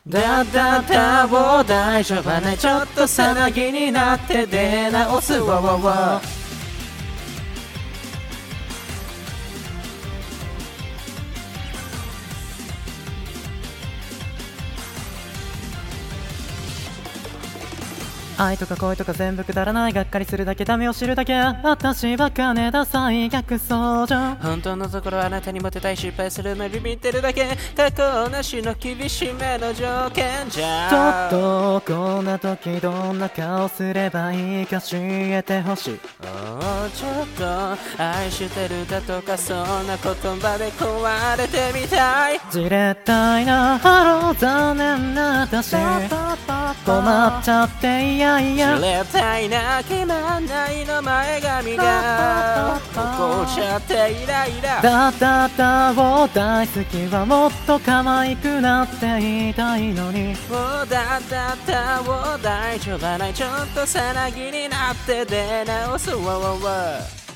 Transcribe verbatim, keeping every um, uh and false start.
だだだもう大丈夫ね、ちょっと騒ぎになって出直すわわわ。 愛とか恋とか全部くだらない、がっかりするだけ、ダメを知るだけ、私は金田最逆走じゃん。 本当のところあなたにモテたい、失敗するのビビってるだけ、他校なしの厳しめの条件じゃ。 ちょっとこんな時どんな顔すればいいか教えてほしい。 おーちょっと愛してるだとかそんな言葉で壊れてみたい。 じれったいなハロー残念な私、困っちゃっていやいや、 知れたいな決まんないの前髪が怒っちゃってイライラ。 だだだを大好きはもっと可愛くなって言いたいのに、 もうだだだを大丈夫ない、ちょっとさなぎになって出直すわわわ。